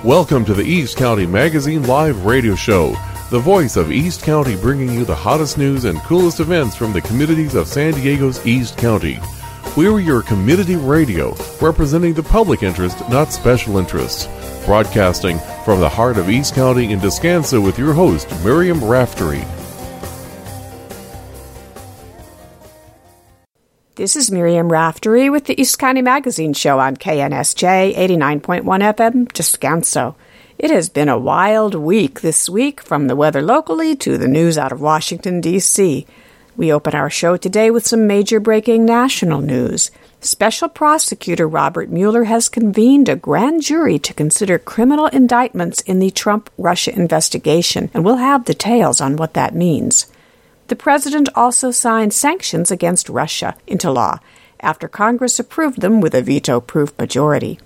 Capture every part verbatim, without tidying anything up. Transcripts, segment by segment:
Welcome to the East County Magazine Live Radio Show, the voice of East County, bringing you the hottest news and coolest events from the communities of San Diego's East County. We're your community radio, representing the public interest, not special interests. Broadcasting from the heart of East County in Descanso with your host, Miriam Raftery. This is Miriam Raftery with the East County Magazine Show on K N S J eighty-nine point one F M, Descanso. It has been a wild week this week, from the weather locally to the news out of Washington, D C We open our show today with some major breaking national news. Special Prosecutor Robert Mueller has convened a grand jury to consider criminal indictments in the Trump-Russia investigation, and we'll have details on what that means. The president also signed sanctions against Russia into law after Congress approved them with a veto-proof majority.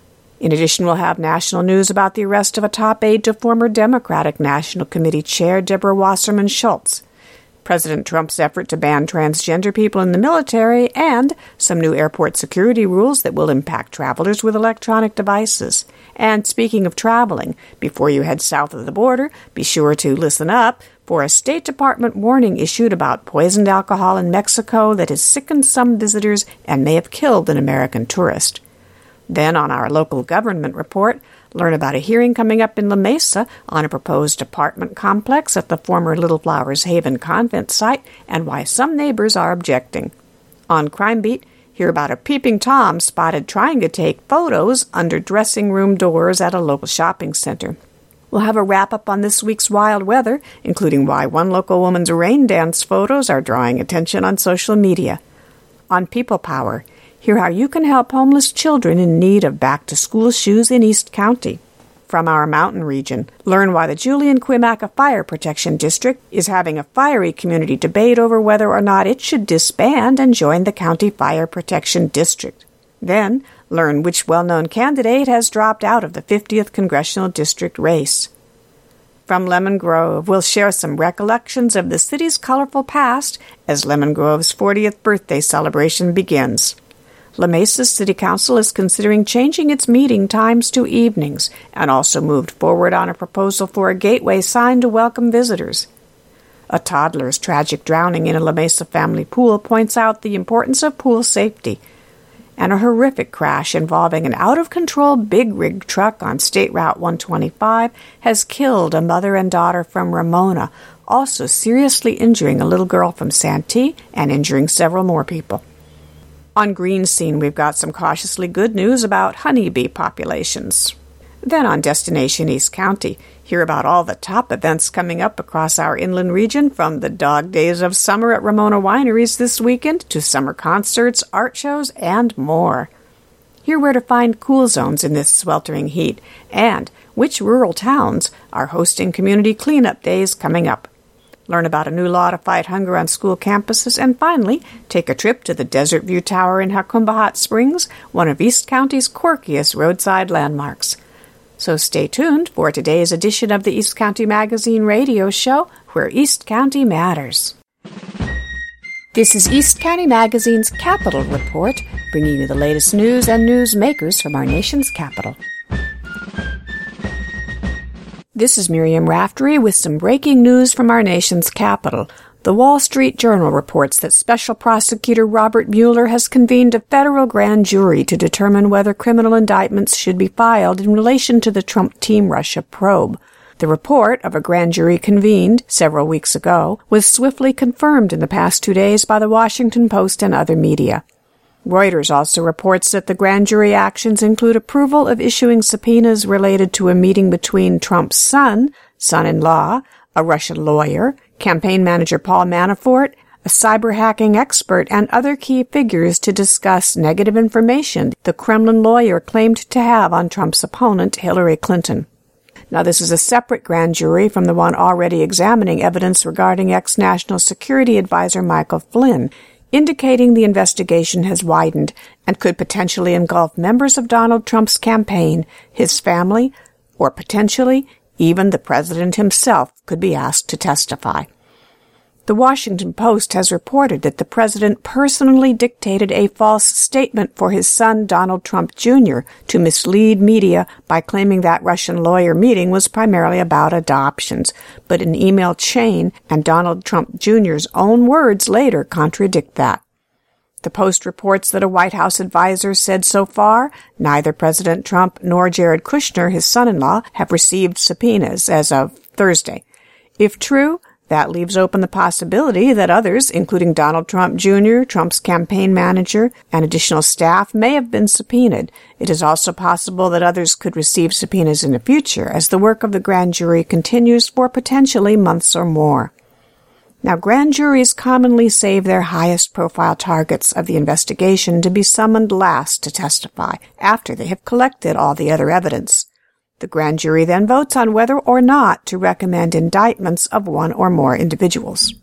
In addition, we'll have national news about the arrest of a top aide to former Democratic National Committee Chair Deborah Wasserman Schultz, President Trump's effort to ban transgender people in the military, and some new airport security rules that will impact travelers with electronic devices. And speaking of traveling, before you head south of the border, be sure to listen up for a State Department warning issued about poisoned alcohol in Mexico that has sickened some visitors and may have killed an American tourist. Then, on our local government report, learn about a hearing coming up in La Mesa on a proposed apartment complex at the former Little Flowers Haven convent site and why some neighbors are objecting. On Crime Beat, hear about a peeping Tom spotted trying to take photos under dressing room doors at a local shopping center. We'll have a wrap-up on this week's wild weather, including why one local woman's rain dance photos are drawing attention on social media. On People Power, hear how you can help homeless children in need of back-to-school shoes in East County. From our mountain region, learn why the Julian Quimaca Fire Protection District is having a fiery community debate over whether or not it should disband and join the County Fire Protection District. Then, learn which well-known candidate has dropped out of the fiftieth Congressional District race. From Lemon Grove, we'll share some recollections of the city's colorful past as Lemon Grove's fortieth birthday celebration begins. La Mesa City Council is considering changing its meeting times to evenings and also moved forward on a proposal for a gateway sign to welcome visitors. A toddler's tragic drowning in a La Mesa family pool points out the importance of pool safety. And a horrific crash involving an out-of-control big-rig truck on State Route one twenty-five has killed a mother and daughter from Ramona, also seriously injuring a little girl from Santee and injuring several more people. On Green Scene, we've got some cautiously good news about honeybee populations. Then on Destination East County, hear about all the top events coming up across our inland region, from the dog days of summer at Ramona Wineries this weekend to summer concerts, art shows, and more. Hear where to find cool zones in this sweltering heat, and which rural towns are hosting community cleanup days coming up. Learn about a new law to fight hunger on school campuses, and finally, take a trip to the Desert View Tower in Jacumba Hot Springs, one of East County's quirkiest roadside landmarks. So stay tuned for today's edition of the East County Magazine Radio Show, where East County matters. This is East County Magazine's Capital Report, bringing you the latest news and newsmakers from our nation's capital. This is Miriam Raftery with some breaking news from our nation's capital. The Wall Street Journal reports that Special Prosecutor Robert Mueller has convened a federal grand jury to determine whether criminal indictments should be filed in relation to the Trump Team Russia probe. The report of a grand jury convened several weeks ago was swiftly confirmed in the past two days by the Washington Post and other media. Reuters also reports that the grand jury actions include approval of issuing subpoenas related to a meeting between Trump's son, son-in-law, a Russian lawyer, campaign manager Paul Manafort, a cyber hacking expert, and other key figures to discuss negative information the Kremlin lawyer claimed to have on Trump's opponent, Hillary Clinton. Now, this is a separate grand jury from the one already examining evidence regarding ex-National Security Advisor Michael Flynn, indicating the investigation has widened and could potentially engulf members of Donald Trump's campaign, his family, or potentially even the president himself could be asked to testify. The Washington Post has reported that the president personally dictated a false statement for his son Donald Trump Junior to mislead media by claiming that Russian lawyer meeting was primarily about adoptions, but an email chain and Donald Trump Junior's own words later contradict that. The Post reports that a White House advisor said so far, neither President Trump nor Jared Kushner, his son-in-law, have received subpoenas as of Thursday. If true, that leaves open the possibility that others, including Donald Trump Junior, Trump's campaign manager, and additional staff, may have been subpoenaed. It is also possible that others could receive subpoenas in the future as the work of the grand jury continues for potentially months or more. Now, grand juries commonly save their highest-profile targets of the investigation to be summoned last to testify, after they have collected all the other evidence. The grand jury then votes on whether or not to recommend indictments of one or more individuals.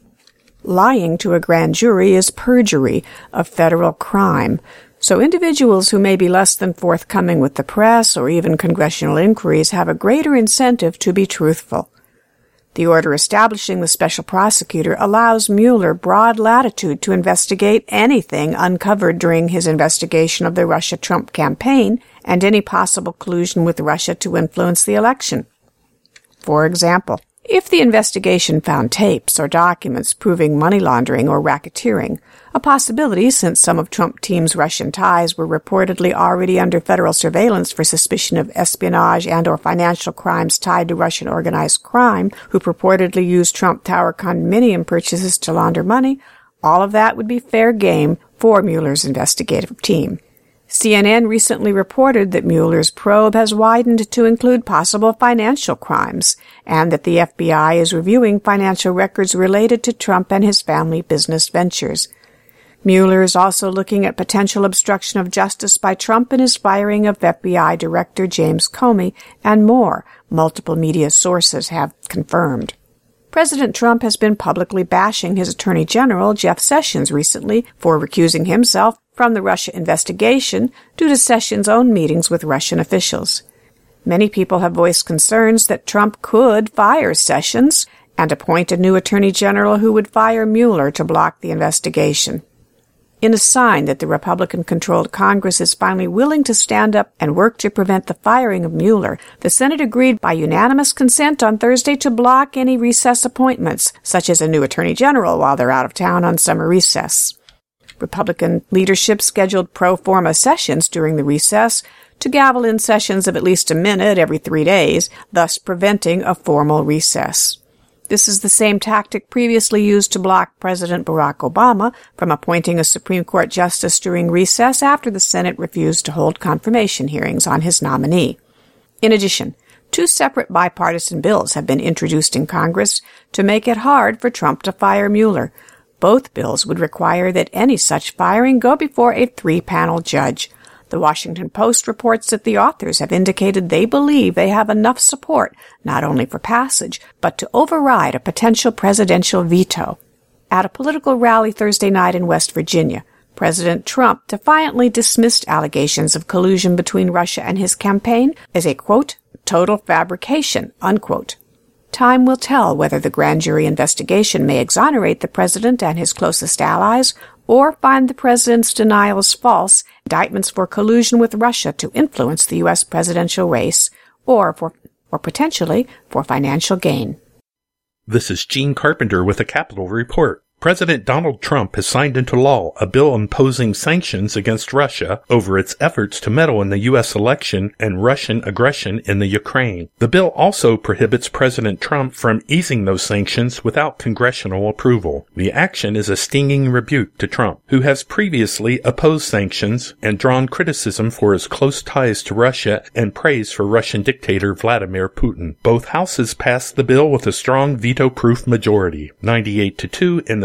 Lying to a grand jury is perjury, a federal crime, so individuals who may be less than forthcoming with the press or even congressional inquiries have a greater incentive to be truthful. The order establishing the special prosecutor allows Mueller broad latitude to investigate anything uncovered during his investigation of the Russia-Trump campaign and any possible collusion with Russia to influence the election. For example, if the investigation found tapes or documents proving money laundering or racketeering, a possibility since some of Trump team's Russian ties were reportedly already under federal surveillance for suspicion of espionage and or financial crimes tied to Russian organized crime, who purportedly used Trump Tower condominium purchases to launder money, all of that would be fair game for Mueller's investigative team. C N N recently reported that Mueller's probe has widened to include possible financial crimes and that the F B I is reviewing financial records related to Trump and his family business ventures. Mueller is also looking at potential obstruction of justice by Trump in his firing of F B I Director James Comey and more, multiple media sources have confirmed. President Trump has been publicly bashing his Attorney General, Jeff Sessions, recently for recusing himself from the Russia investigation due to Sessions' own meetings with Russian officials. Many people have voiced concerns that Trump could fire Sessions and appoint a new Attorney General who would fire Mueller to block the investigation. In a sign that the Republican-controlled Congress is finally willing to stand up and work to prevent the firing of Mueller, the Senate agreed by unanimous consent on Thursday to block any recess appointments, such as a new Attorney General while they're out of town on summer recess. Republican leadership scheduled pro forma sessions during the recess to gavel in sessions of at least a minute every three days, thus preventing a formal recess. This is the same tactic previously used to block President Barack Obama from appointing a Supreme Court justice during recess after the Senate refused to hold confirmation hearings on his nominee. In addition, two separate bipartisan bills have been introduced in Congress to make it hard for Trump to fire Mueller. Both bills would require that any such firing go before a three-panel judge. The Washington Post reports that the authors have indicated they believe they have enough support not only for passage, but to override a potential presidential veto. At a political rally Thursday night in West Virginia, President Trump defiantly dismissed allegations of collusion between Russia and his campaign as a, quote, total fabrication, unquote. Time will tell whether the grand jury investigation may exonerate the president and his closest allies or find the president's denials false, indictments for collusion with Russia to influence the U S presidential race, or for, or potentially for financial gain. This is Gene Carpenter with a Capitol Report. President Donald Trump has signed into law a bill imposing sanctions against Russia over its efforts to meddle in the U S election and Russian aggression in the Ukraine. The bill also prohibits President Trump from easing those sanctions without congressional approval. The action is a stinging rebuke to Trump, who has previously opposed sanctions and drawn criticism for his close ties to Russia and praise for Russian dictator Vladimir Putin. Both houses passed the bill with a strong veto-proof majority, ninety-eight to two in the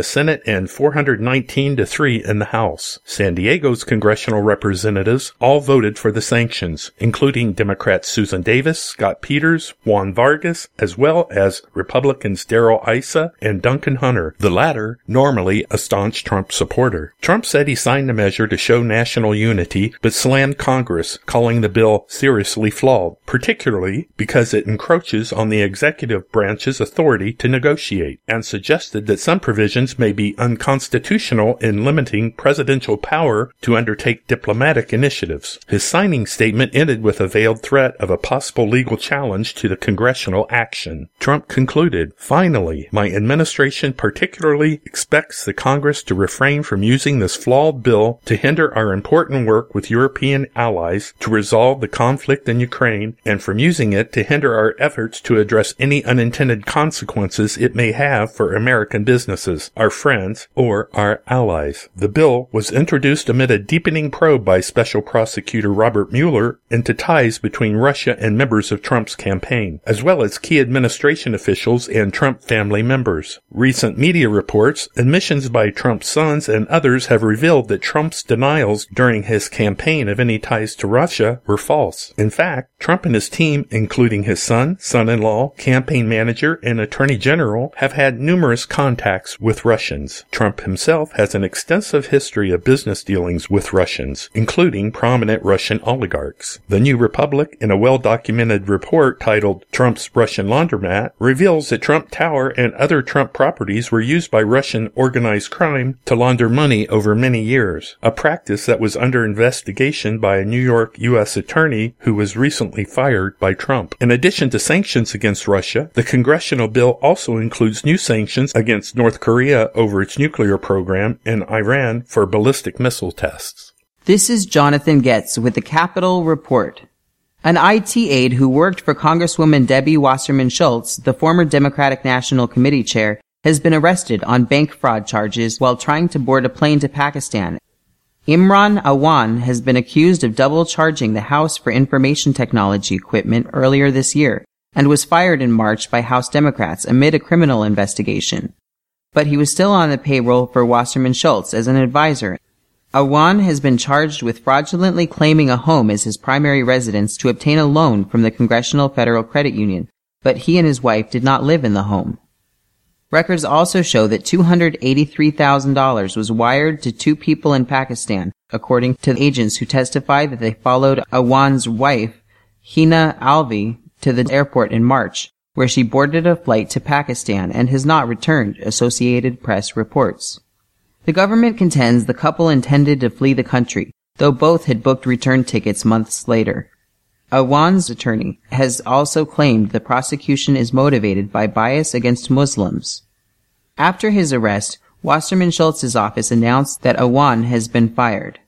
Senate and four hundred nineteen to three in the House. San Diego's congressional representatives all voted for the sanctions, including Democrats Susan Davis, Scott Peters, Juan Vargas, as well as Republicans Darrell Issa and Duncan Hunter, the latter normally a staunch Trump supporter. Trump said he signed the measure to show national unity, but slammed Congress, calling the bill seriously flawed, particularly because it encroaches on the executive branch's authority to negotiate, and suggested that some provisions may be unconstitutional in limiting presidential power to undertake diplomatic initiatives. His signing statement ended with a veiled threat of a possible legal challenge to the congressional action. Trump concluded, "Finally, my administration particularly expects the Congress to refrain from using this flawed bill to hinder our important work with European allies to resolve the conflict in Ukraine, and from using it to hinder our efforts to address any unintended consequences it may have for American businesses, our friends, or our allies." The bill was introduced amid a deepening probe by Special Prosecutor Robert Mueller into ties between Russia and members of Trump's campaign, as well as key administration officials and Trump family members. Recent media reports, admissions by Trump's sons, and others have revealed that Trump's denials during his campaign of any ties to Russia were false. In fact, Trump and his team, including his son, son-in-law, campaign manager, and attorney general, have had numerous contacts with Russians. Trump himself has an extensive history of business dealings with Russians, including prominent Russian oligarchs. The New Republic, in a well-documented report titled Trump's Russian Laundromat, reveals that Trump Tower and other Trump properties were used by Russian organized crime to launder money over many years, a practice that was under investigation by a New York U S attorney who was recently fired by Trump. In addition to sanctions against Russia, the congressional bill also includes new sanctions against North Korea over its nuclear program and Iran for ballistic missile tests. This is Jonathan Getz with the Capitol Report. An I T aide who worked for Congresswoman Debbie Wasserman Schultz, the former Democratic National Committee chair, has been arrested on bank fraud charges while trying to board a plane to Pakistan. Imran Awan has been accused of double charging the House for Information Technology equipment earlier this year and was fired in March by House Democrats amid a criminal investigation. But he was still on the payroll for Wasserman Schultz as an advisor. Awan has been charged with fraudulently claiming a home as his primary residence to obtain a loan from the Congressional Federal Credit Union, but he and his wife did not live in the home. Records also show that two hundred eighty-three thousand dollars was wired to two people in Pakistan, according to agents who testified that they followed Awan's wife, Hina Alvi, to the airport in March, where she boarded a flight to Pakistan and has not returned, Associated Press reports. The government contends the couple intended to flee the country, though both had booked return tickets months later. Awan's attorney has also claimed the prosecution is motivated by bias against Muslims. After his arrest, Wasserman Schultz's office announced that Awan has been fired.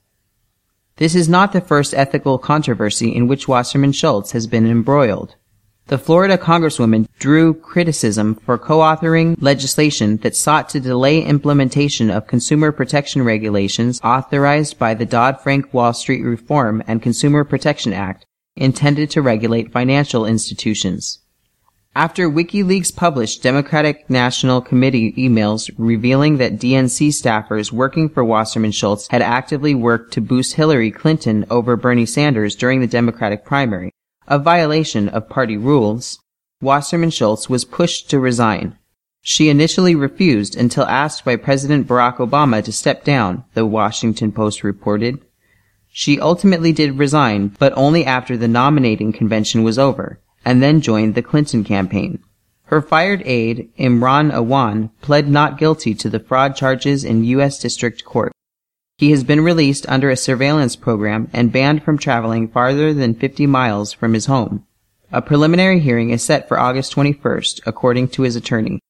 This is not the first ethical controversy in which Wasserman Schultz has been embroiled. The Florida Congresswoman drew criticism for co-authoring legislation that sought to delay implementation of consumer protection regulations authorized by the Dodd-Frank Wall Street Reform and Consumer Protection Act, intended to regulate financial institutions. After WikiLeaks published Democratic National Committee emails revealing that D N C staffers working for Wasserman Schultz had actively worked to boost Hillary Clinton over Bernie Sanders during the Democratic primary, a violation of party rules, Wasserman Schultz was pushed to resign. She initially refused until asked by President Barack Obama to step down, the Washington Post reported. She ultimately did resign, but only after the nominating convention was over, and then joined the Clinton campaign. Her fired aide, Imran Awan, pled not guilty to the fraud charges in U S District Court. He has been released under a surveillance program and banned from traveling farther than fifty miles from his home. A preliminary hearing is set for August twenty-first, according to his attorney.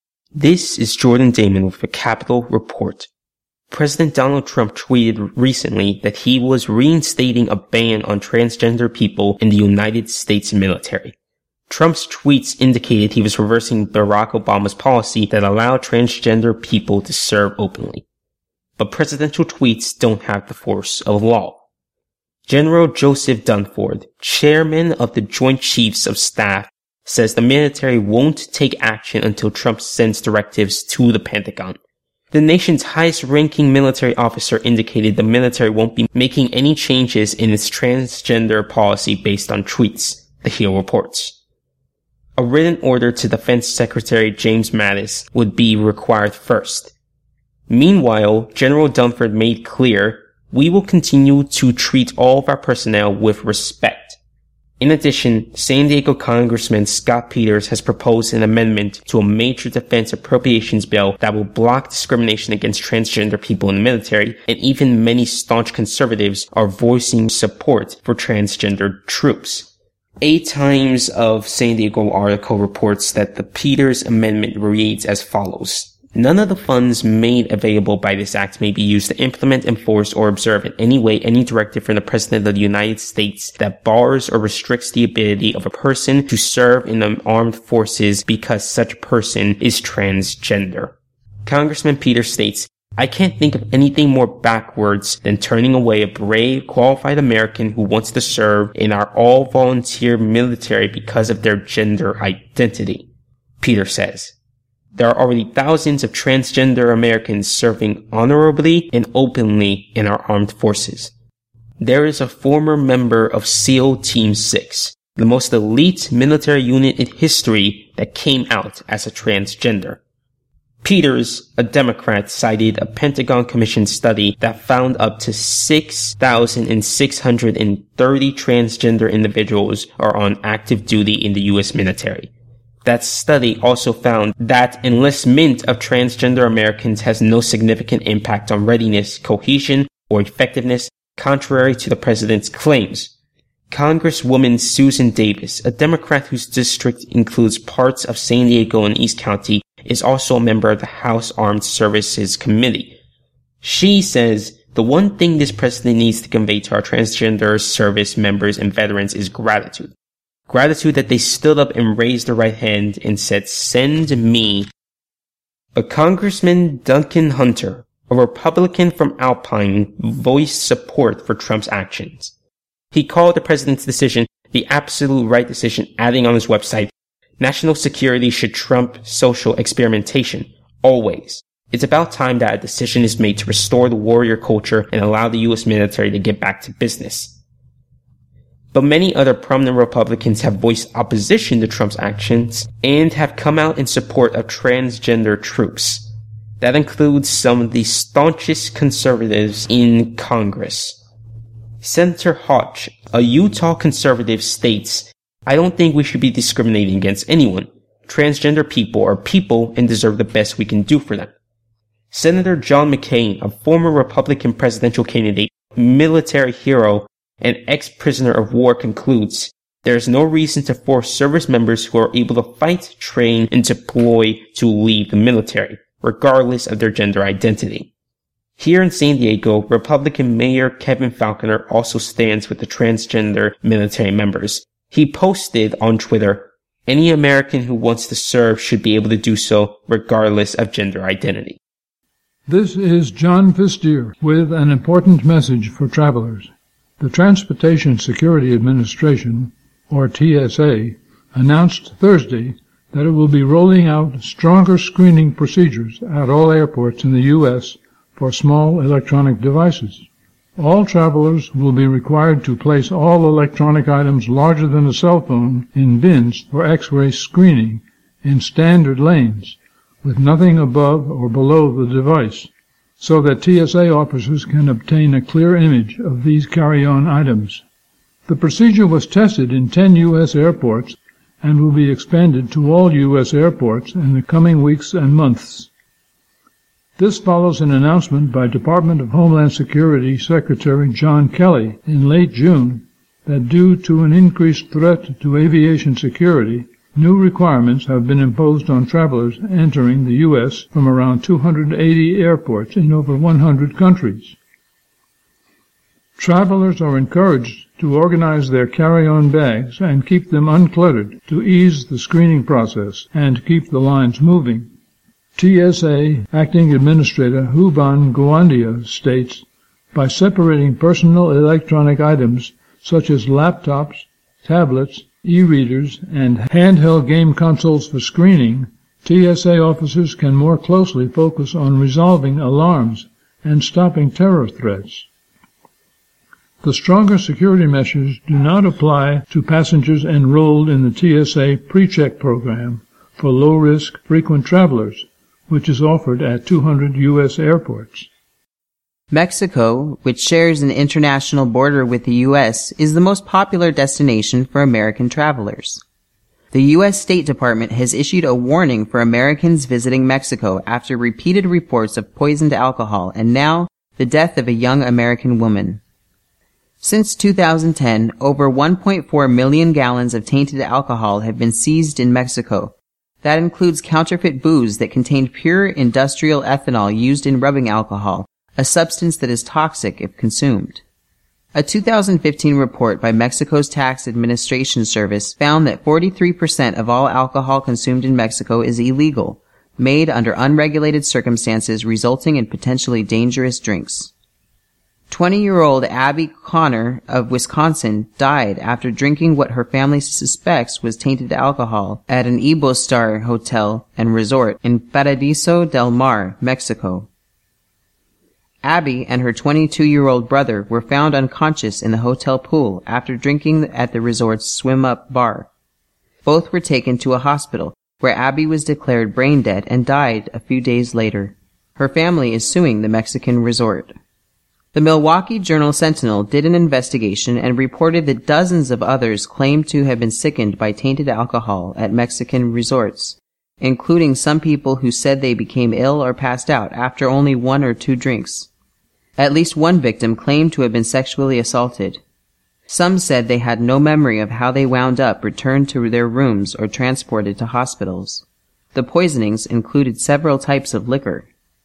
This is Jordan Damon with the Capitol Report. President Donald Trump tweeted recently that he was reinstating a ban on transgender people in the United States military. Trump's tweets indicated he was reversing Barack Obama's policy that allowed transgender people to serve openly. But presidential tweets don't have the force of law. General Joseph Dunford, chairman of the Joint Chiefs of Staff, says the military won't take action until Trump sends directives to the Pentagon. The nation's highest-ranking military officer indicated the military won't be making any changes in its transgender policy based on tweets, The Hill reports. A written order to Defense Secretary James Mattis would be required first. Meanwhile, General Dunford made clear, "We will continue to treat all of our personnel with respect." In addition, San Diego Congressman Scott Peters has proposed an amendment to a major defense appropriations bill that will block discrimination against transgender people in the military, and even many staunch conservatives are voicing support for transgender troops. A Times of San Diego article reports that the Peters amendment reads as follows. None of the funds made available by this act may be used to implement, enforce, or observe in any way any directive from the President of the United States that bars or restricts the ability of a person to serve in the armed forces because such person is transgender. Congressman Peters states, "I can't think of anything more backwards than turning away a brave, qualified American who wants to serve in our all-volunteer military because of their gender identity." Peters says, "There are already thousands of transgender Americans serving honorably and openly in our armed forces. There is a former member of SEAL Team six, the most elite military unit in history, that came out as a transgender." Peters, a Democrat, cited a Pentagon Commission study that found up to six thousand six hundred thirty transgender individuals are on active duty in the U S military. That study also found that enlistment of transgender Americans has no significant impact on readiness, cohesion, or effectiveness, contrary to the president's claims. Congresswoman Susan Davis, a Democrat whose district includes parts of San Diego and East County, is also a member of the House Armed Services Committee. She says, "The one thing this president needs to convey to our transgender service members and veterans is gratitude. Gratitude that they stood up and raised their right hand and said, 'Send me.'" But Congressman Duncan Hunter, a Republican from Alpine, voiced support for Trump's actions. He called the president's decision the absolute right decision, adding on his website, "National security should trump social experimentation, always. It's about time that a decision is made to restore the warrior culture and allow the U S military to get back to business." But many other prominent Republicans have voiced opposition to Trump's actions and have come out in support of transgender troops. That includes some of the staunchest conservatives in Congress. Senator Hodge, a Utah conservative, states, "I don't think we should be discriminating against anyone. Transgender people are people and deserve the best we can do for them." Senator John McCain, a former Republican presidential candidate, military hero, an ex-prisoner of war, concludes, "There is no reason to force service members who are able to fight, train, and deploy to leave the military, regardless of their gender identity." Here in San Diego, Republican Mayor Kevin Faulconer also stands with the transgender military members. He posted on Twitter, "Any American who wants to serve should be able to do so, regardless of gender identity." This is John Fistier with an important message for travelers. The Transportation Security Administration, or T S A, announced Thursday that it will be rolling out stronger screening procedures at all airports in the U S for small electronic devices. All travelers will be required to place all electronic items larger than a cell phone in bins for X-ray screening in standard lanes, with nothing above or below the device, so that T S A officers can obtain a clear image of these carry-on items. The procedure was tested in ten U S airports and will be expanded to all U S airports in the coming weeks and months. This follows an announcement by Department of Homeland Security Secretary John Kelly in late June that due to an increased threat to aviation security, new requirements have been imposed on travelers entering the U S from around two hundred eighty airports in over one hundred countries. Travelers are encouraged to organize their carry-on bags and keep them uncluttered to ease the screening process and keep the lines moving. T S A Acting Administrator Huban Gwandia states, "By separating personal electronic items such as laptops, tablets, e-readers, and handheld game consoles for screening, T S A officers can more closely focus on resolving alarms and stopping terror threats. The stronger security measures do not apply to passengers enrolled in the T S A PreCheck program for low-risk frequent travelers, which is offered at two hundred U S airports. Mexico, which shares an international border with the U S, is the most popular destination for American travelers. The U S State Department has issued a warning for Americans visiting Mexico after repeated reports of poisoned alcohol and now the death of a young American woman. Since two thousand ten, over one point four million gallons of tainted alcohol have been seized in Mexico. That includes counterfeit booze that contained pure industrial ethanol used in rubbing alcohol, a substance that is toxic if consumed. A two thousand fifteen report by Mexico's Tax Administration Service found that forty-three percent of all alcohol consumed in Mexico is illegal, made under unregulated circumstances resulting in potentially dangerous drinks. twenty-year-old Abby Connor of Wisconsin died after drinking what her family suspects was tainted alcohol at an Ibostar hotel and resort in Paradiso del Mar, Mexico. Abby and her twenty-two-year-old brother were found unconscious in the hotel pool after drinking at the resort's swim-up bar. Both were taken to a hospital, where Abby was declared brain dead and died a few days later. Her family is suing the Mexican resort. The Milwaukee Journal-Sentinel did an investigation and reported that dozens of others claimed to have been sickened by tainted alcohol at Mexican resorts, including some people who said they became ill or passed out after only one or two drinks. At least one victim claimed to have been sexually assaulted. Some said they had no memory of how they wound up returned to their rooms or transported to hospitals. The poisonings included several types of liquor.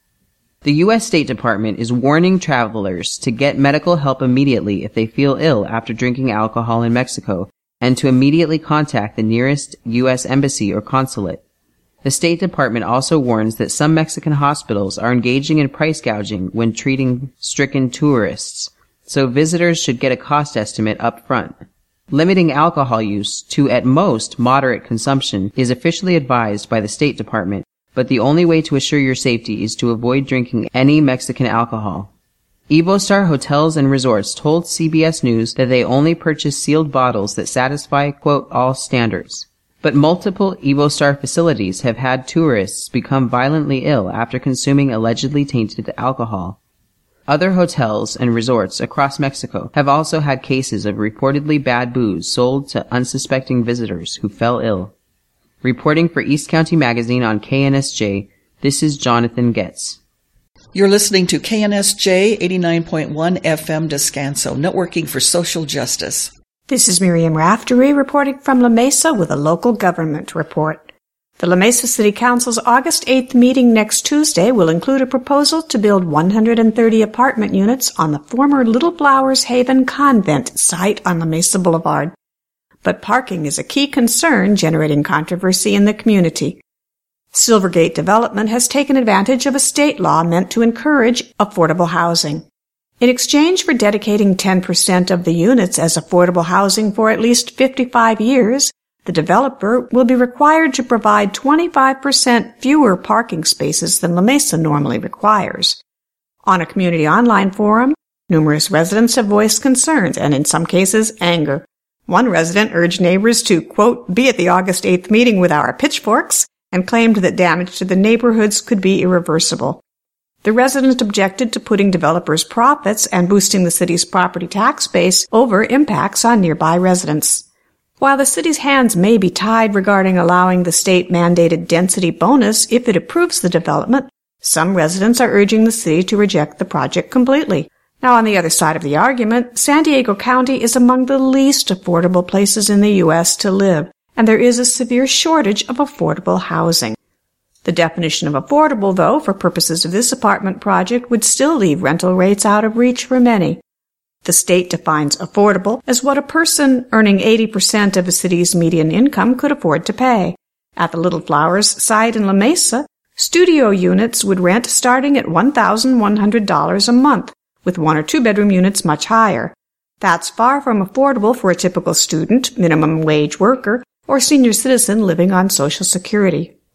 The U S State Department is warning travelers to get medical help immediately if they feel ill after drinking alcohol in Mexico, and to immediately contact the nearest U S embassy or consulate. The State Department also warns that some Mexican hospitals are engaging in price gouging when treating stricken tourists, so visitors should get a cost estimate up front. Limiting alcohol use to at most moderate consumption is officially advised by the State Department, but the only way to assure your safety is to avoid drinking any Mexican alcohol. Ibostar Hotels and Resorts told C B S News that they only purchase sealed bottles that satisfy, quote, all standards. But multiple Ibostar facilities have had tourists become violently ill after consuming allegedly tainted alcohol. Other hotels and resorts across Mexico have also had cases of reportedly bad booze sold to unsuspecting visitors who fell ill. Reporting for East County Magazine on K N S J, this is Jonathan Getz. You're listening to K N S J eighty-nine point one F M Descanso, networking for social justice. This is Miriam Raftery reporting from La Mesa with a local government report. The La Mesa City Council's August eighth meeting next Tuesday will include a proposal to build one hundred thirty apartment units on the former Little Flowers Haven Convent site on La Mesa Boulevard. But parking is a key concern, generating controversy in the community. Silvergate Development has taken advantage of a state law meant to encourage affordable housing. In exchange for dedicating ten percent of the units as affordable housing for at least fifty-five years, the developer will be required to provide twenty-five percent fewer parking spaces than La Mesa normally requires. On a community online forum, numerous residents have voiced concerns and, in some cases, anger. One resident urged neighbors to, quote, be at the August eighth meeting with our pitchforks, and claimed that damage to the neighborhoods could be irreversible. The resident objected to putting developers' profits and boosting the city's property tax base over impacts on nearby residents. While the city's hands may be tied regarding allowing the state-mandated density bonus if it approves the development, some residents are urging the city to reject the project completely. Now, on the other side of the argument, San Diego County is among the least affordable places in the U S to live, and there is a severe shortage of affordable housing. The definition of affordable, though, for purposes of this apartment project would still leave rental rates out of reach for many. The state defines affordable as what a person earning eighty percent of a city's median income could afford to pay. At the Little Flowers site in La Mesa, studio units would rent starting at one thousand one hundred dollars a month, with one or two bedroom units much higher. That's far from affordable for a typical student, minimum wage worker, or senior citizen living on Social Security.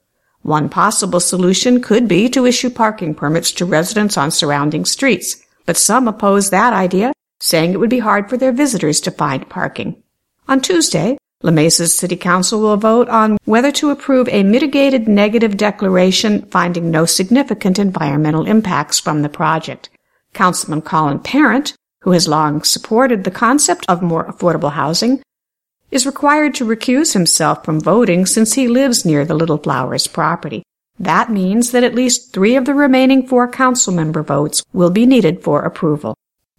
One possible solution could be to issue parking permits to residents on surrounding streets, but some oppose that idea, saying it would be hard for their visitors to find parking. On Tuesday, La Mesa's City Council will vote on whether to approve a mitigated negative declaration finding no significant environmental impacts from the project. Councilman Colin Parent, who has long supported the concept of more affordable housing, is required to recuse himself from voting since he lives near the Little Flowers property. That means that at least three of the remaining four council member votes will be needed for approval.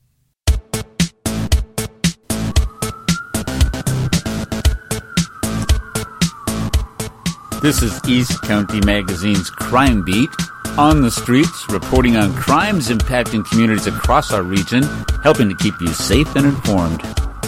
This is East County Magazine's Crime Beat. On the streets, reporting on crimes impacting communities across our region, helping to keep you safe and informed.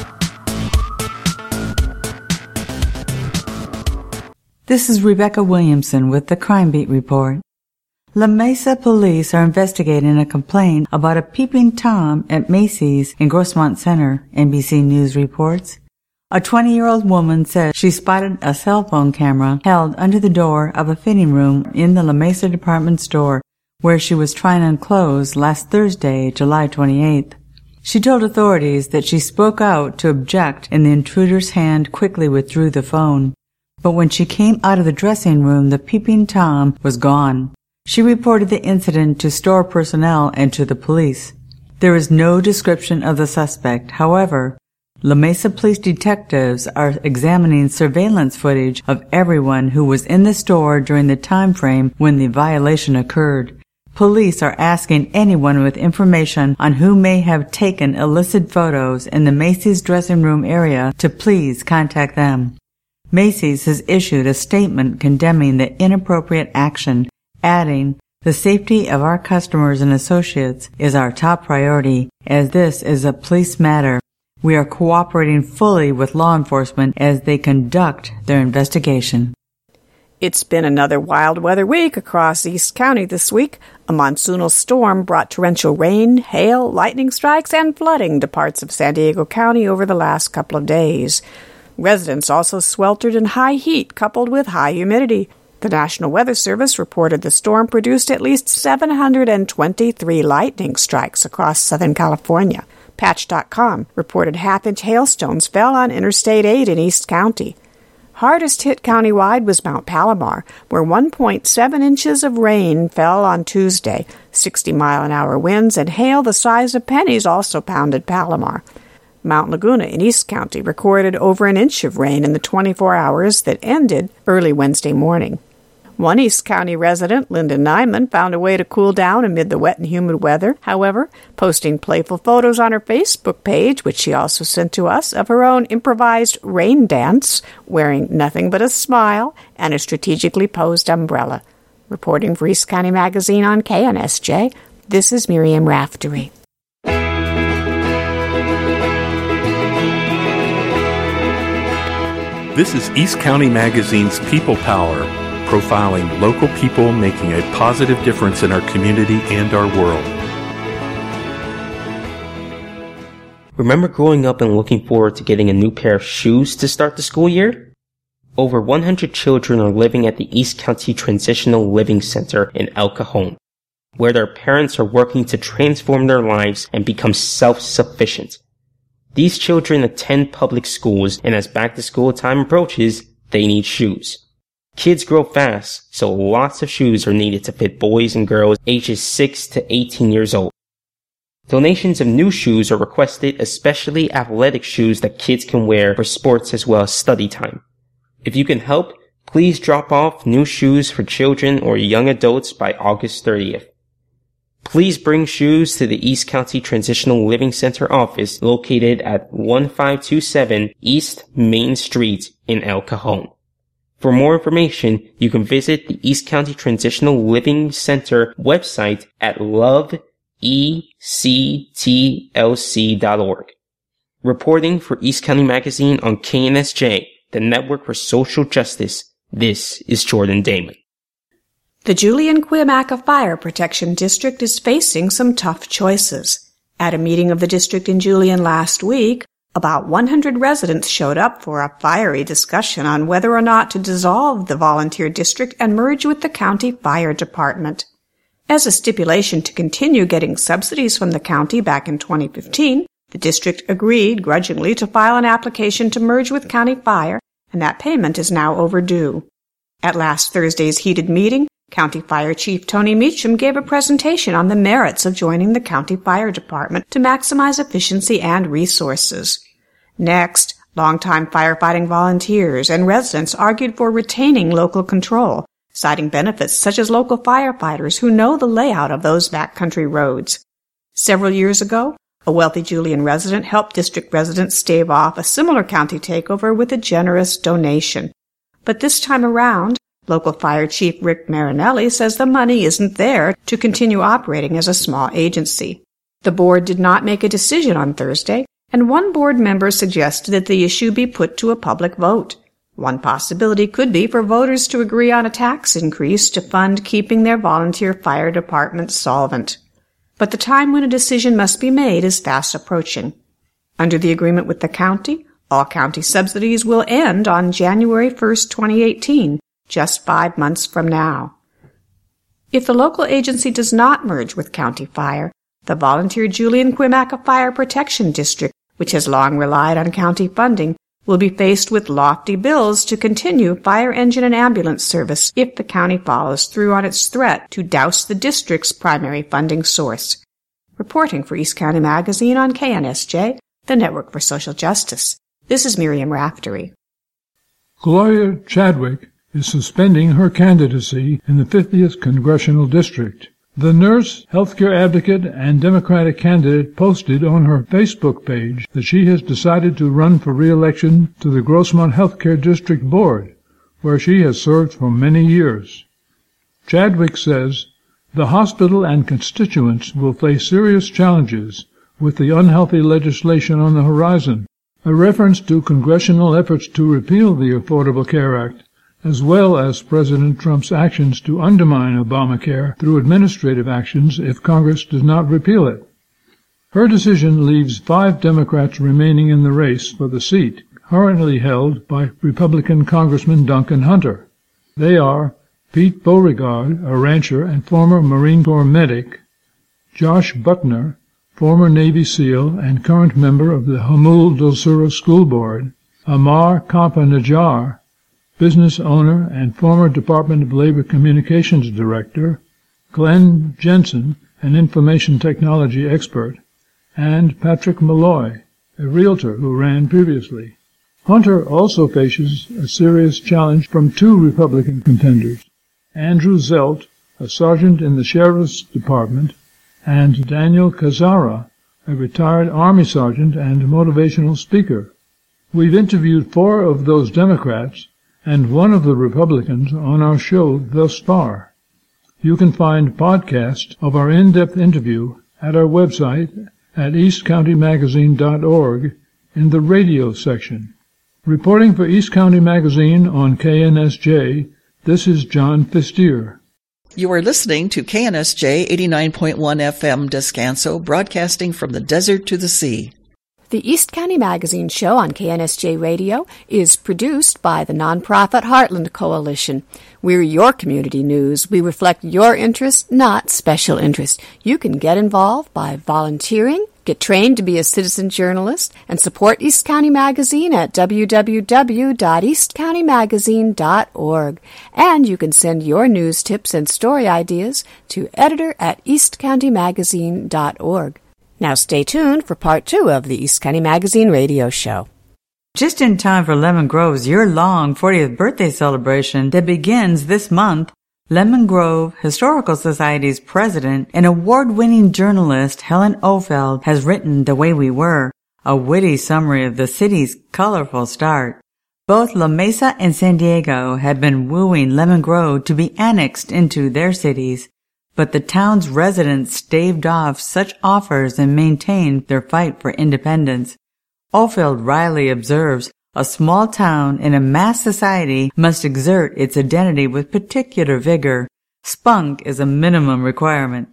This is Rebecca Williamson with the Crime Beat Report. La Mesa police are investigating a complaint about a peeping Tom at Macy's in Grossmont Center, N B C News reports. A twenty-year-old woman says she spotted a cell phone camera held under the door of a fitting room in the La Mesa department store where she was trying on clothes last Thursday, July twenty-eighth. She told authorities that she spoke out to object and the intruder's hand quickly withdrew the phone. But when she came out of the dressing room, the peeping Tom was gone. She reported the incident to store personnel and to the police. There is no description of the suspect. However, La Mesa police detectives are examining surveillance footage of everyone who was in the store during the time frame when the violation occurred. Police are asking anyone with information on who may have taken illicit photos in the Macy's dressing room area to please contact them. Macy's has issued a statement condemning the inappropriate action, adding, "The safety of our customers and associates is our top priority, as this is a police matter. We are cooperating fully with law enforcement as they conduct their investigation." It's been another wild weather week across East County this week. A monsoonal storm brought torrential rain, hail, lightning strikes, and flooding to parts of San Diego County over the last couple of days. Residents also sweltered in high heat coupled with high humidity. The National Weather Service reported the storm produced at least seven hundred twenty-three lightning strikes across Southern California. Patch dot com reported half-inch hailstones fell on Interstate eight in East County. Hardest hit countywide was Mount Palomar, where one point seven inches of rain fell on Tuesday. sixty-mile-an-hour winds and hail the size of pennies also pounded Palomar. Mount Laguna in East County recorded over an inch of rain in the twenty-four hours that ended early Wednesday morning. One East County resident, Linda Nyman, found a way to cool down amid the wet and humid weather, however, posting playful photos on her Facebook page, which she also sent to us, of her own improvised rain dance, wearing nothing but a smile and a strategically posed umbrella. Reporting for East County Magazine on K N S J, this is Miriam Raftery. This is East County Magazine's People Power, profiling local people making a positive difference in our community and our world. Remember growing up and looking forward to getting a new pair of shoes to start the school year? Over one hundred children are living at the East County Transitional Living Center in El Cajon, where their parents are working to transform their lives and become self-sufficient. These children attend public schools, and as back-to-school time approaches, they need shoes. Kids grow fast, so lots of shoes are needed to fit boys and girls ages six to eighteen years old. Donations of new shoes are requested, especially athletic shoes that kids can wear for sports as well as study time. If you can help, please drop off new shoes for children or young adults by August thirtieth. Please bring shoes to the East County Transitional Living Center office located at one five two seven East Main Street in El Cajon. For more information, you can visit the East County Transitional Living Center website at love e c t l c dot org. Reporting for East County Magazine on K N S J, the Network for Social Justice, this is Jordan Damon. The Julian Cuyamaca Fire Protection District is facing some tough choices. At a meeting of the district in Julian last week, About one hundred residents showed up for a fiery discussion on whether or not to dissolve the volunteer district and merge with the county fire department. As a stipulation to continue getting subsidies from the county back in twenty fifteen, the district agreed grudgingly to file an application to merge with county fire, and that payment is now overdue. At last Thursday's heated meeting, County Fire Chief Tony Meacham gave a presentation on the merits of joining the county fire department to maximize efficiency and resources. Next, longtime firefighting volunteers and residents argued for retaining local control, citing benefits such as local firefighters who know the layout of those backcountry roads. Several years ago, a wealthy Julian resident helped district residents stave off a similar county takeover with a generous donation. But this time around, local Fire Chief Rick Marinelli says the money isn't there to continue operating as a small agency. The board did not make a decision on Thursday, and one board member suggested that the issue be put to a public vote. One possibility could be for voters to agree on a tax increase to fund keeping their volunteer fire department solvent. But the time when a decision must be made is fast approaching. Under the agreement with the county, all county subsidies will end on January first, twenty eighteen, just five months from now. If the local agency does not merge with county fire, the volunteer Julian Quimaca Fire Protection District, which has long relied on county funding, will be faced with lofty bills to continue fire engine and ambulance service if the county follows through on its threat to douse the district's primary funding source. Reporting for East County Magazine on K N S J, the Network for Social Justice, this is Miriam Raftery. Gloria Chadwick is suspending her candidacy in the fiftieth Congressional District. The nurse, healthcare advocate, and Democratic candidate posted on her Facebook page that she has decided to run for re-election to the Grossmont Healthcare District Board, where she has served for many years. Chadwick says, "The hospital and constituents will face serious challenges with the unhealthy legislation on the horizon," a reference to congressional efforts to repeal the Affordable Care Act, as well as President Trump's actions to undermine Obamacare through administrative actions if Congress does not repeal it. Her decision leaves five Democrats remaining in the race for the seat, currently held by Republican Congressman Duncan Hunter. They are Pete Beauregard, a rancher and former Marine Corps medic, Josh Buckner, former Navy SEAL and current member of the Hamul Dulsura School Board, Amar Kampa-Najjar, business owner and former Department of Labor Communications Director, Glenn Jensen, an information technology expert, and Patrick Malloy, a realtor who ran previously. Hunter also faces a serious challenge from two Republican contenders, Andrew Zelt, a sergeant in the Sheriff's Department, and Daniel Kazara, a retired Army sergeant and motivational speaker. We've interviewed four of those Democrats and one of the Republicans on our show thus far. You can find podcasts of our in-depth interview at our website at east county magazine dot org in the radio section. Reporting for East County Magazine on K N S J, this is John Fistier. You are listening to K N S J eighty-nine point one F M Descanso, broadcasting from the desert to the sea. The East County Magazine show on K N S J Radio is produced by the nonprofit Heartland Coalition. We're your community news. We reflect your interest, not special interest. You can get involved by volunteering, get trained to be a citizen journalist, and support East County Magazine at w w w dot east county magazine dot org. And you can send your news tips and story ideas to editor at east county magazine dot org. Now stay tuned for part two of the East County Magazine radio show. Just in time for Lemon Grove's year-long fortieth birthday celebration that begins this month, Lemon Grove Historical Society's president and award-winning journalist Helen Oldfield has written The Way We Were, a witty summary of the city's colorful start. Both La Mesa and San Diego have been wooing Lemon Grove to be annexed into their cities, but the town's residents staved off such offers and maintained their fight for independence. Oldfield Riley observes, a small town in a mass society must exert its identity with particular vigor. Spunk is a minimum requirement.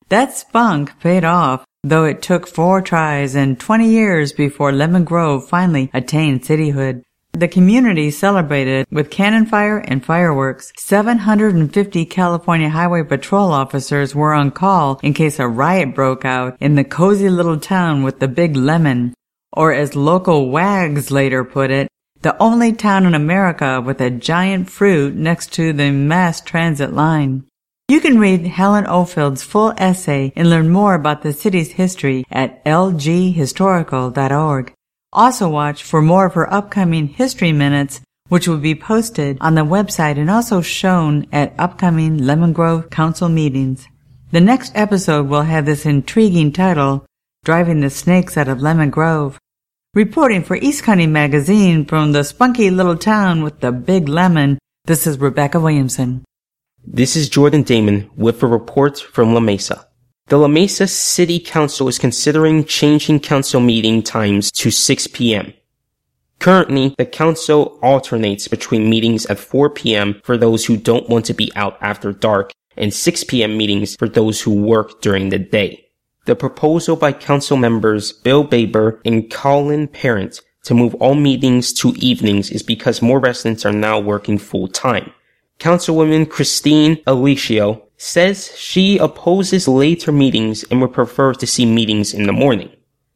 That spunk paid off, though it took four tries and twenty years before Lemon Grove finally attained cityhood. The community celebrated with cannon fire and fireworks. seven hundred fifty California Highway Patrol officers were on call in case a riot broke out in the cozy little town with the big lemon, or as local wags later put it, the only town in America with a giant fruit next to the mass transit line. You can read Helen Ofield's full essay and learn more about the city's history at l g historical dot org. Also watch for more of her upcoming History Minutes, which will be posted on the website and also shown at upcoming Lemon Grove Council meetings. The next episode will have this intriguing title, Driving the Snakes Out of Lemon Grove. Reporting for East County Magazine from the spunky little town with the big lemon, this is Rebecca Williamson. This is Jordan Damon with a report from La Mesa. The La Mesa City Council is considering changing council meeting times to six p.m. Currently, the council alternates between meetings at four p.m. for those who don't want to be out after dark and six p.m. meetings for those who work during the day. The proposal by council members Bill Baber and Colin Parent to move all meetings to evenings is because more residents are now working full-time. Councilwoman Christine Alicio says she opposes later meetings and would prefer to see meetings in the morning.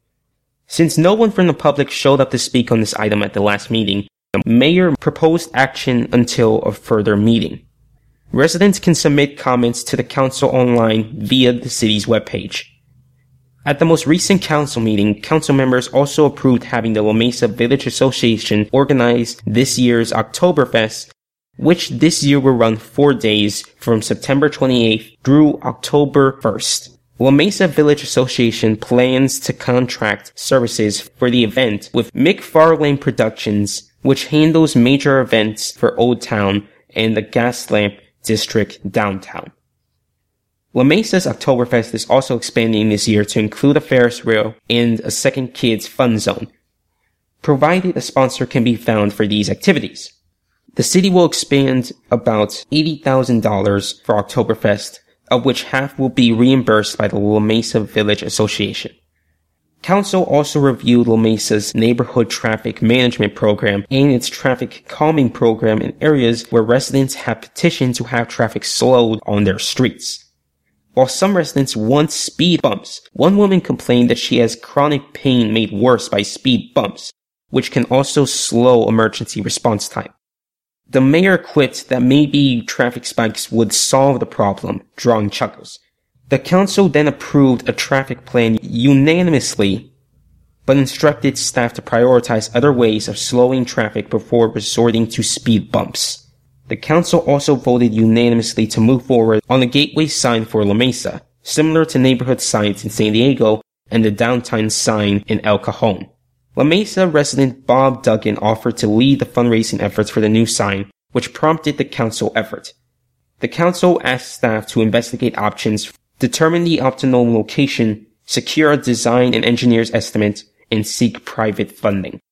Since no one from the public showed up to speak on this item at the last meeting, the mayor proposed action until a further meeting. Residents can submit comments to the council online via the city's webpage. At the most recent council meeting, council members also approved having the La Mesa Village Association organize this year's Oktoberfest, which this year will run four days from September twenty-eighth through October first. La Mesa Village Association plans to contract services for the event with McFarlane Productions, which handles major events for Old Town and the Gaslamp District downtown. La Mesa's Oktoberfest is also expanding this year to include a Ferris wheel and a second kids fun zone, provided a sponsor can be found for these activities. The city will expend about eighty thousand dollars for Oktoberfest, of which half will be reimbursed by the La Mesa Village Association. Council also reviewed La Mesa's neighborhood traffic management program and its traffic calming program in areas where residents have petitioned to have traffic slowed on their streets. While some residents want speed bumps, one woman complained that she has chronic pain made worse by speed bumps, which can also slow emergency response time. The mayor quipped that maybe traffic spikes would solve the problem, drawing chuckles. The council then approved a traffic plan unanimously, but instructed staff to prioritize other ways of slowing traffic before resorting to speed bumps. The council also voted unanimously to move forward on a gateway sign for La Mesa, similar to neighborhood signs in San Diego and the downtown sign in El Cajon. La Mesa resident Bob Duggan offered to lead the fundraising efforts for the new sign, which prompted the council effort. The council asked staff to investigate options, determine the optimal location, secure a design and engineer's estimate, and seek private funding.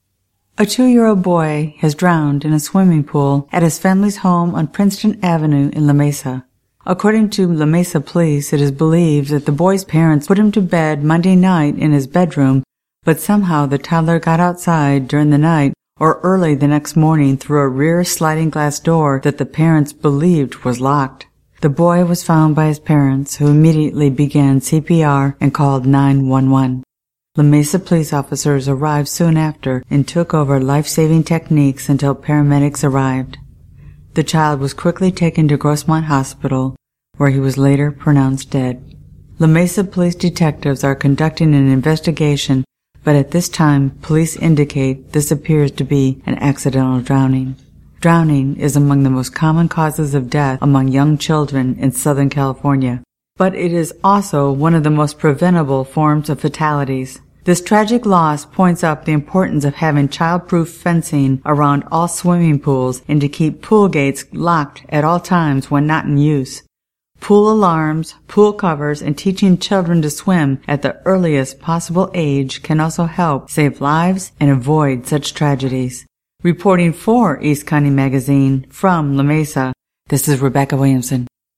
A two-year-old boy has drowned in a swimming pool at his family's home on Princeton Avenue in La Mesa. According to La Mesa police, it is believed that the boy's parents put him to bed Monday night in his bedroom, but somehow the toddler got outside during the night or early the next morning through a rear sliding glass door that the parents believed was locked. The boy was found by his parents, who immediately began C P R and called nine one one. La Mesa police officers arrived soon after and took over life-saving techniques until paramedics arrived. The child was quickly taken to Grossmont Hospital, where he was later pronounced dead. La Mesa police detectives are conducting an investigation, but at this time, police indicate this appears to be an accidental drowning. Drowning is among the most common causes of death among young children in Southern California, but it is also one of the most preventable forms of fatalities. This tragic loss points up the importance of having child-proof fencing around all swimming pools and to keep pool gates locked at all times when not in use. Pool alarms, pool covers, and teaching children to swim at the earliest possible age can also help save lives and avoid such tragedies. Reporting for East County Magazine from La Mesa, this is Rebecca Williamson.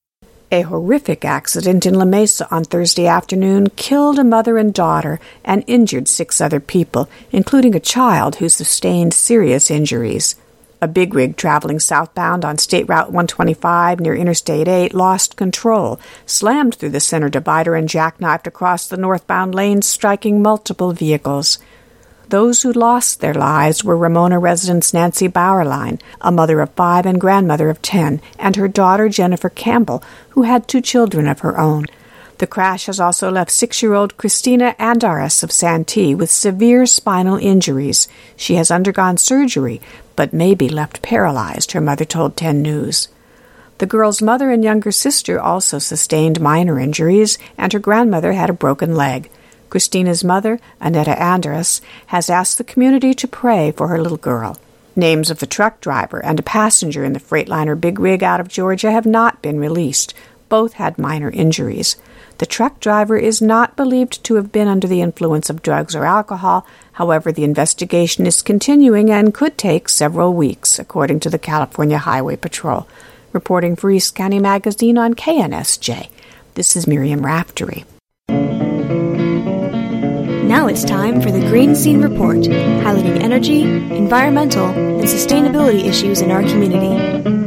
A horrific accident in La Mesa on Thursday afternoon killed a mother and daughter and injured six other people, including a child who sustained serious injuries. A big rig traveling southbound on State Route one twenty-five near Interstate eight lost control, slammed through the center divider and jackknifed across the northbound lanes, striking multiple vehicles. Those who lost their lives were Ramona residents Nancy Bauerlein, a mother of five and grandmother of ten, and her daughter Jennifer Campbell, who had two children of her own. The crash has also left six-year-old Christina Andaris of Santee with severe spinal injuries. She has undergone surgery, but may be left paralyzed, her mother told ten News. The girl's mother and younger sister also sustained minor injuries, and her grandmother had a broken leg. Christina's mother, Annetta Andaris, has asked the community to pray for her little girl. Names of the truck driver and a passenger in the Freightliner Big Rig out of Georgia have not been released. Both had minor injuries. The truck driver is not believed to have been under the influence of drugs or alcohol. However, the investigation is continuing and could take several weeks, according to the California Highway Patrol. Reporting for East County Magazine on K N S J, this is Miriam Raftery. Now it's time for the Green Scene Report, highlighting energy, environmental, and sustainability issues in our community.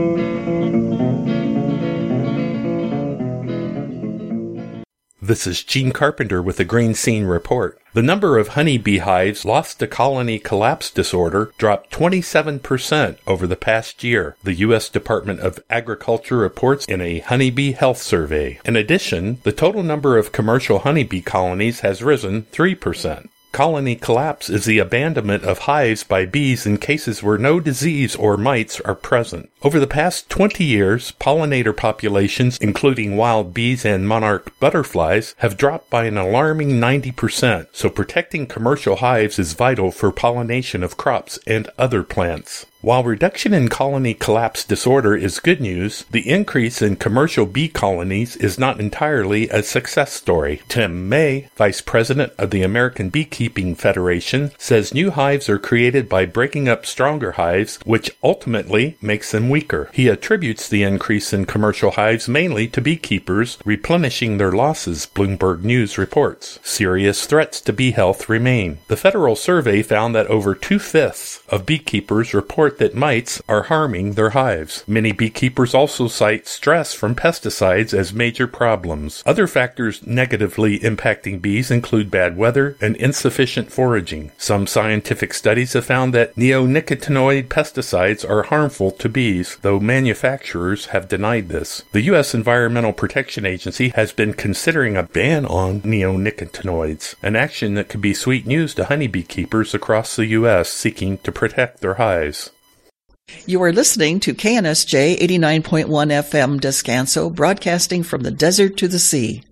This is Gene Carpenter with the Green Scene Report. The number of honeybee hives lost to colony collapse disorder dropped twenty-seven percent over the past year, the U S Department of Agriculture reports in a honeybee health survey. In addition, the total number of commercial honeybee colonies has risen three percent. Colony collapse is the abandonment of hives by bees in cases where no disease or mites are present. Over the past twenty years, pollinator populations, including wild bees and monarch butterflies, have dropped by an alarming ninety percent, so protecting commercial hives is vital for pollination of crops and other plants. While reduction in colony collapse disorder is good news, the increase in commercial bee colonies is not entirely a success story. Tim May, Vice President of the American Beekeeping Federation, says new hives are created by breaking up stronger hives, which ultimately makes them weaker. He attributes the increase in commercial hives mainly to beekeepers replenishing their losses, Bloomberg News reports. Serious threats to bee health remain. The federal survey found that over two-fifths of beekeepers report that mites are harming their hives. Many beekeepers also cite stress from pesticides as major problems. Other factors negatively impacting bees include bad weather and insufficient foraging. Some scientific studies have found that neonicotinoid pesticides are harmful to bees, though manufacturers have denied this. The U S Environmental Protection Agency has been considering a ban on neonicotinoids, an action that could be sweet news to honeybee keepers across the U S seeking to protect their hives. You are listening to K N S J eighty-nine point one F M Descanso, broadcasting from the desert to the sea.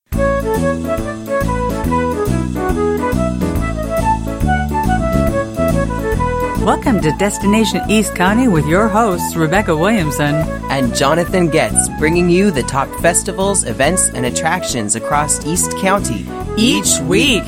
Welcome to Destination East County with your hosts, Rebecca Williamson and Jonathan Getz, bringing you the top festivals, events, and attractions across East County each week.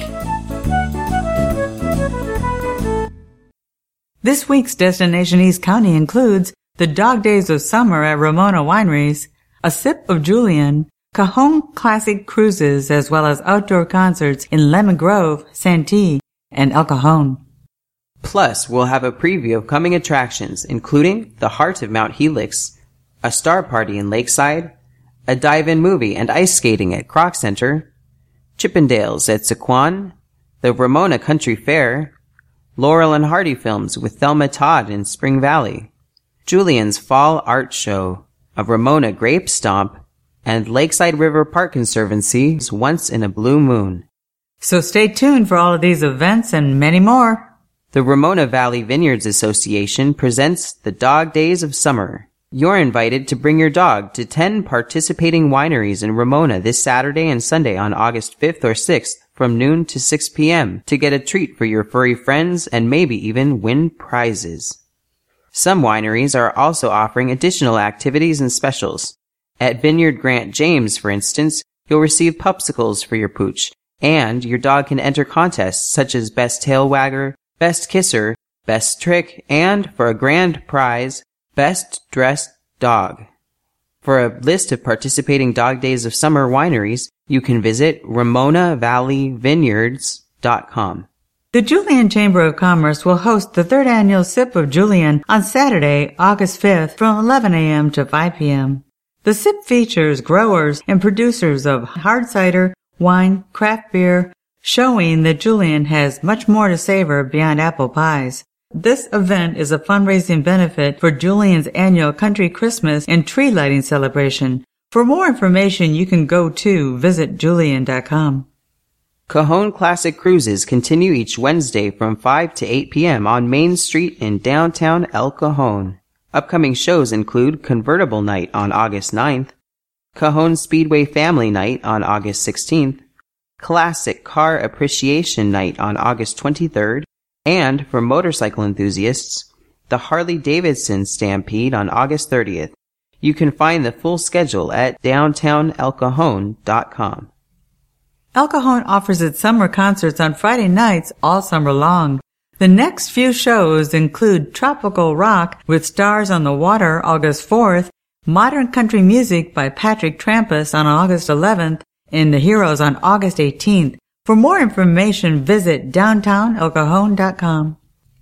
This week's Destination East County includes the Dog Days of Summer at Ramona Wineries, a sip of Julian, Cajon Classic Cruises, as well as outdoor concerts in Lemon Grove, Santee, and El Cajon. Plus, we'll have a preview of coming attractions, including the Heart of Mount Helix, a star party in Lakeside, a dive-in movie and ice skating at Kroc Center, Chippendales at Sequan, the Ramona Country Fair, Laurel and Hardy films with Thelma Todd in Spring Valley, Julian's Fall Art Show, a Ramona Grape Stomp, and Lakeside River Park Conservancy's Once in a Blue Moon. So stay tuned for all of these events and many more. The Ramona Valley Vineyards Association presents the Dog Days of Summer. You're invited to bring your dog to ten participating wineries in Ramona this Saturday and Sunday on August fifth or sixth from noon to six p.m. to get a treat for your furry friends and maybe even win prizes. Some wineries are also offering additional activities and specials. At Vineyard Grant James, for instance, you'll receive popsicles for your pooch, and your dog can enter contests such as Best Tail Wagger, Best Kisser, Best Trick, and, for a grand prize, Best Dressed Dog. For a list of participating Dog Days of Summer wineries, you can visit ramona valley vineyards dot com. The Julian Chamber of Commerce will host the third annual Sip of Julian on Saturday, August fifth from eleven a.m. to five p.m. The Sip features growers and producers of hard cider, wine, craft beer, showing that Julian has much more to savor beyond apple pies. This event is a fundraising benefit for Julian's annual Country Christmas and tree lighting celebration. For more information, you can go to visit julian dot com. Cajon Classic Cruises continue each Wednesday from five to eight p.m. on Main Street in downtown El Cajon. Upcoming shows include Convertible Night on August ninth, Cajon Speedway Family Night on August sixteenth, Classic Car Appreciation Night on August twenty-third, and, for motorcycle enthusiasts, the Harley-Davidson Stampede on August thirtieth. You can find the full schedule at downtown el cajon dot com. El Cajon offers its summer concerts on Friday nights all summer long. The next few shows include Tropical Rock with Stars on the Water August fourth, Modern Country Music by Patrick Trampus on August eleventh, and The Heroes on August eighteenth. For more information, visit downtown el cajon dot com.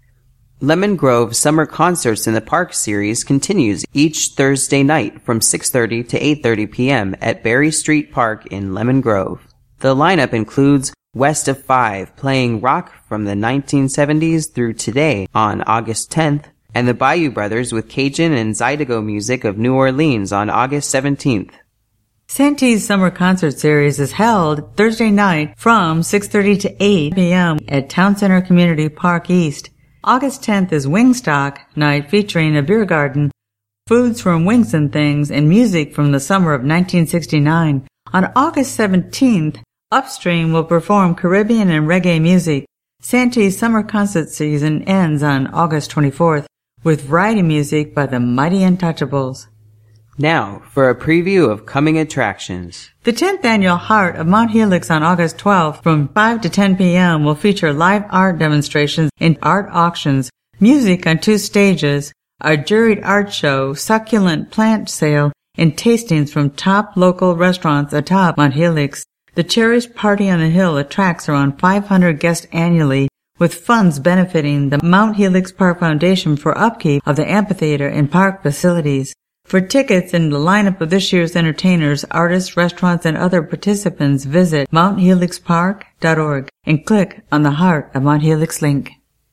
Lemon Grove Summer Concerts in the Park series continues each Thursday night from six thirty to eight thirty p.m. at Berry Street Park in Lemon Grove. The lineup includes West of Five playing rock from the nineteen seventies through today on August tenth, and the Bayou Brothers with Cajun and Zydeco music of New Orleans on August seventeenth. Santee's Summer Concert Series is held Thursday night from six thirty to eight p.m. at Town Center Community Park East. August tenth is Wingstock Night featuring a beer garden, foods from Wings and Things, and music from the summer of nineteen sixty-nine. On August seventeenth, Upstream will perform Caribbean and reggae music. Santee's summer concert season ends on August twenty-fourth with variety music by the Mighty Untouchables. Now, for a preview of coming attractions. The tenth Annual Heart of Mount Helix on August twelfth from five to ten p.m. will feature live art demonstrations and art auctions, music on two stages, a juried art show, succulent plant sale, and tastings from top local restaurants atop Mount Helix. The Cherished Party on the Hill attracts around five hundred guests annually, with funds benefiting the Mount Helix Park Foundation for upkeep of the amphitheater and park facilities. For tickets and the lineup of this year's entertainers, artists, restaurants, and other participants, visit mount helix park dot org and click on the Heart of Mount Helix link.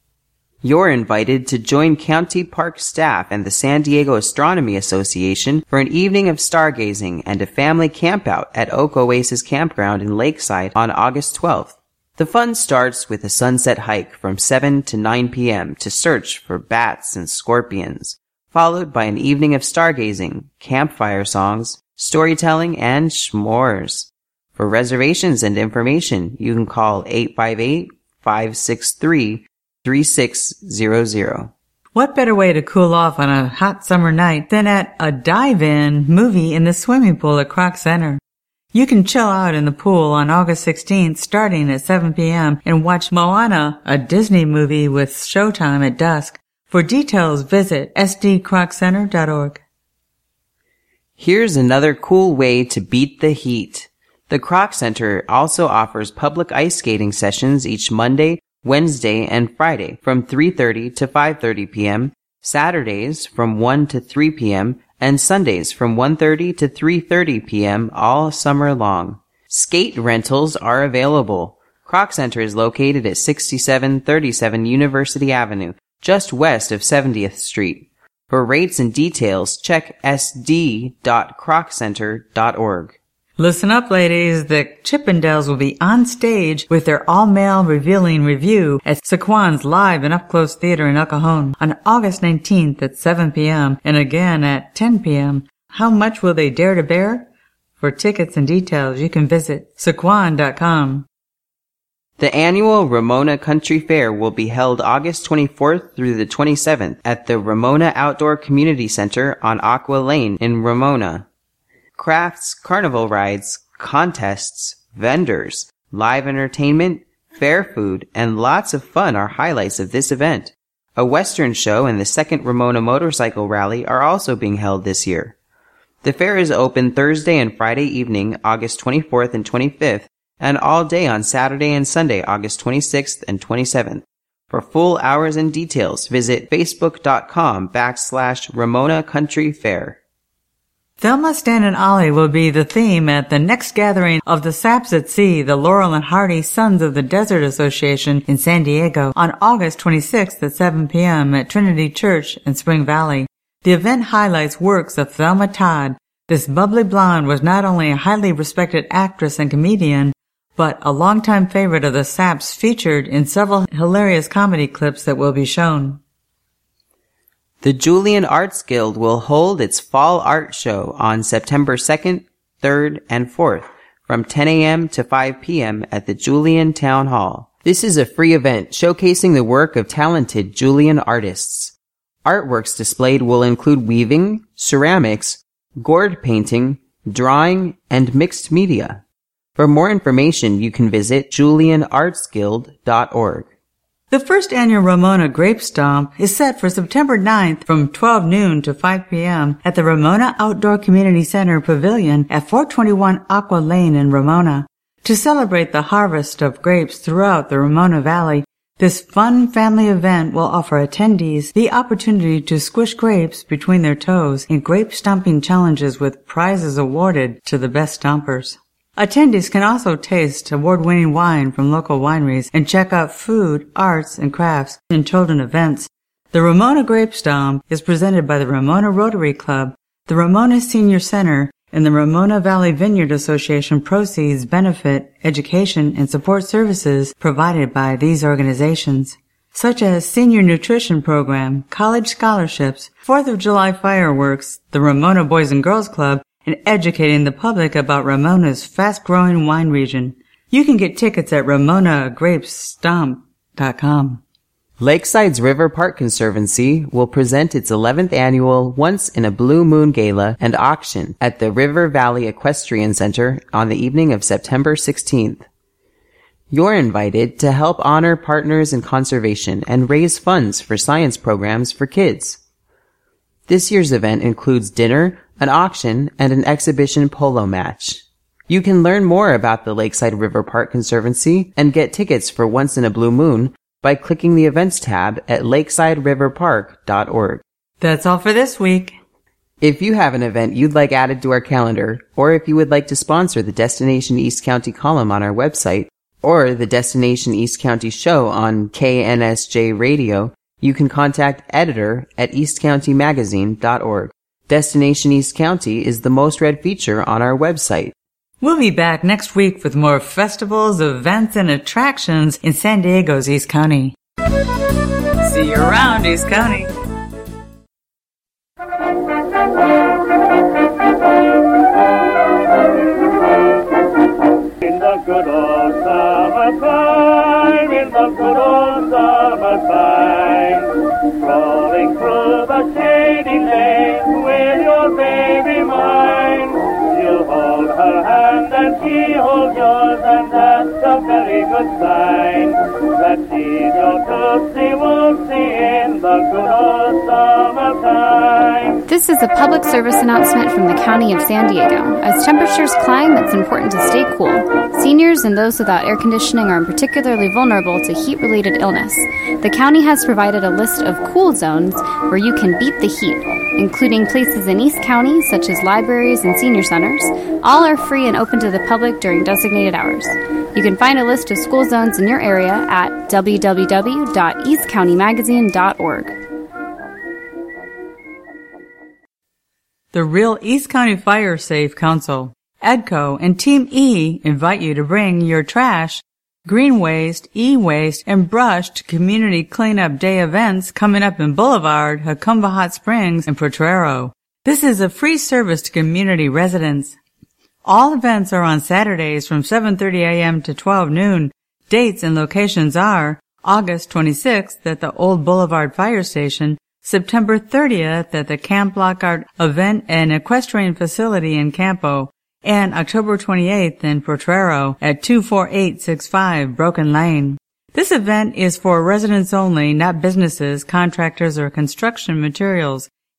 You're invited to join county park staff and the San Diego Astronomy Association for an evening of stargazing and a family campout at Oak Oasis Campground in Lakeside on August twelfth. The fun starts with a sunset hike from seven to nine p.m. to search for bats and scorpions, followed by an evening of stargazing, campfire songs, storytelling, and s'mores. For reservations and information, you can call eight five eight, five six three, three six zero zero. What better way to cool off on a hot summer night than at a dive-in movie in the swimming pool at Kroc Center? You can chill out in the pool on August sixteenth starting at seven p.m. and watch Moana, a Disney movie with showtime at dusk. For details, visit s d croc center dot org. Here's another cool way to beat the heat. The Kroc Center also offers public ice skating sessions each Monday, Wednesday, and Friday from three thirty to five thirty p.m., Saturdays from one to three p.m., and Sundays from one thirty to three thirty p.m. all summer long. Skate rentals are available. Kroc Center is located at sixty-seven thirty-seven University Avenue, just west of seventieth Street. For rates and details, check s d dot croc center dot org. Listen up, ladies. The Chippendales will be on stage with their all-male revealing review at Saquon's Live and Up-Close Theater in El Cajon on August nineteenth at seven p.m. and again at ten p.m. How much will they dare to bear? For tickets and details, you can visit saquon dot com. The annual Ramona Country Fair will be held August twenty-fourth through the twenty-seventh at the Ramona Outdoor Community Center on Aqua Lane in Ramona. Crafts, carnival rides, contests, vendors, live entertainment, fair food, and lots of fun are highlights of this event. A Western show and the second Ramona Motorcycle Rally are also being held this year. The fair is open Thursday and Friday evening, August twenty-fourth and twenty-fifth, and all day on Saturday and Sunday, August twenty-sixth and twenty-seventh. For full hours and details, visit facebook.com backslash Ramona Country Fair. Thelma, Stan, and Ollie will be the theme at the next gathering of the Saps at Sea, the Laurel and Hardy Sons of the Desert Association in San Diego on August twenty-sixth at seven p.m. at Trinity Church in Spring Valley. The event highlights works of Thelma Todd. This bubbly blonde was not only a highly respected actress and comedian, but a longtime favorite of the Saps, featured in several hilarious comedy clips that will be shown. The Julian Arts Guild will hold its Fall Art Show on September second, third, and fourth from ten a.m. to five p.m. at the Julian Town Hall. This is a free event showcasing the work of talented Julian artists. Artworks displayed will include weaving, ceramics, gourd painting, drawing, and mixed media. For more information, you can visit julian arts guild dot org. The first annual Ramona Grape Stomp is set for September ninth from twelve noon to five p.m. at the Ramona Outdoor Community Center Pavilion at four twenty-one Aqua Lane in Ramona. To celebrate the harvest of grapes throughout the Ramona Valley, this fun family event will offer attendees the opportunity to squish grapes between their toes in grape stomping challenges with prizes awarded to the best stompers. Attendees can also taste award-winning wine from local wineries and check out food, arts, and crafts and children events. The Ramona Grape Stomp is presented by the Ramona Rotary Club, the Ramona Senior Center, and the Ramona Valley Vineyard Association. Proceeds benefit education and support services provided by these organizations, such as Senior Nutrition Program, college scholarships, fourth of July fireworks, the Ramona Boys and Girls Club, and educating the public about Ramona's fast-growing wine region. You can get tickets at ramona grape stomp dot com. Lakeside's River Park Conservancy will present its eleventh annual Once in a Blue Moon Gala and auction at the River Valley Equestrian Center on the evening of September sixteenth. You're invited to help honor partners in conservation and raise funds for science programs for kids. This year's event includes dinner, an auction, and an exhibition polo match. You can learn more about the Lakeside River Park Conservancy and get tickets for Once in a Blue Moon by clicking the events tab at lakeside river park dot org. That's all for this week. If you have an event you'd like added to our calendar, or if you would like to sponsor the Destination East County column on our website, or the Destination East County show on K N S J Radio, you can contact editor at east county magazine dot org. Destination East County is the most read feature on our website. We'll be back next week with more festivals, events, and attractions in San Diego's East County. See you around, East County. In the good old summertime, in the good old summertime, strolling through the shady lanes with your baby mine, you'll hold her hand and she holds yours, and that's a very good sign that she's your Tootsie Wootsie in the good old summertime. This is a public service announcement from the County of San Diego. As temperatures climb, it's important to stay cool. Seniors and those without air conditioning are particularly vulnerable to heat-related illness. The county has provided a list of cool zones where you can beat the heat, including places in East County such as libraries and senior centers. All are free and open to the public during designated hours. You can find a list of school zones in your area at w w w dot east county magazine dot org. The Real East County Fire Safe Council, E D C O, and Team E invite you to bring your trash, green waste, e-waste, and brush to Community Cleanup Day events coming up in Boulevard, Jacumba Hot Springs, and Potrero. This is a free service to community residents. All events are on Saturdays from seven thirty a.m. to twelve noon. Dates and locations are August twenty-sixth at the Old Boulevard Fire Station, September thirtieth at the Camp Lockhart Event and Equestrian Facility in Campo, and October twenty-eighth in Potrero at two four eight six five Broken Lane. This event is for residents only, not businesses, contractors, or construction materials.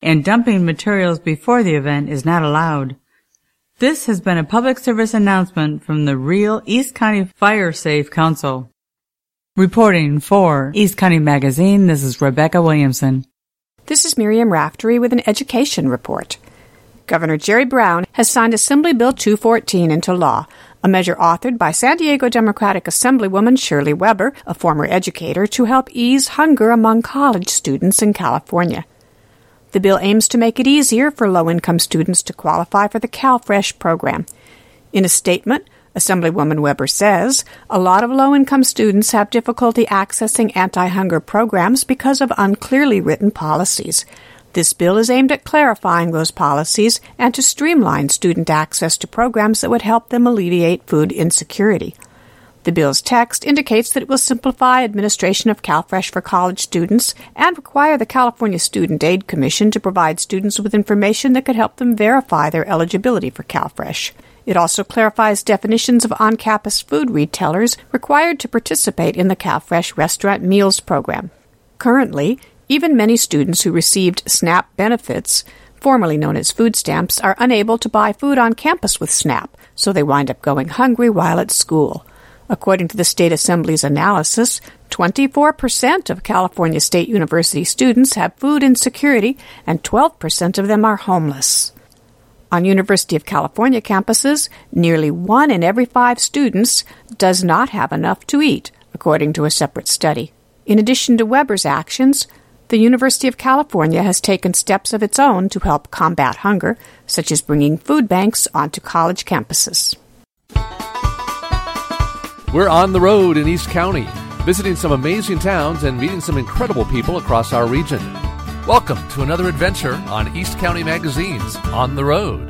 and dumping materials before the event is not allowed. This has been a public service announcement from the Real East County Fire Safe Council. Reporting for East County Magazine, this is Rebecca Williamson. This is Miriam Raftery with an education report. Governor Jerry Brown has signed Assembly Bill two fourteen into law, a measure authored by San Diego Democratic Assemblywoman Shirley Weber, a former educator, to help ease hunger among college students in California. The bill aims to make it easier for low-income students to qualify for the CalFresh program. In a statement, Assemblywoman Weber says, a lot of low-income students have difficulty accessing anti-hunger programs because of unclearly written policies. This bill is aimed at clarifying those policies and to streamline student access to programs that would help them alleviate food insecurity. The bill's text indicates that it will simplify administration of CalFresh for college students and require the California Student Aid Commission to provide students with information that could help them verify their eligibility for CalFresh. It also clarifies definitions of on-campus food retailers required to participate in the CalFresh Restaurant Meals program. Currently, even many students who received SNAP benefits, formerly known as food stamps, are unable to buy food on campus with SNAP, so they wind up going hungry while at school. According to the State Assembly's analysis, twenty-four percent of California State University students have food insecurity, and twelve percent of them are homeless. On University of California campuses, nearly one in every five students does not have enough to eat, according to a separate study. In addition to Weber's actions, the University of California has taken steps of its own to help combat hunger, such as bringing food banks onto college campuses. We're on the road in East County, visiting some amazing towns and meeting some incredible people across our region. Welcome to another adventure on East County Magazine's On the Road.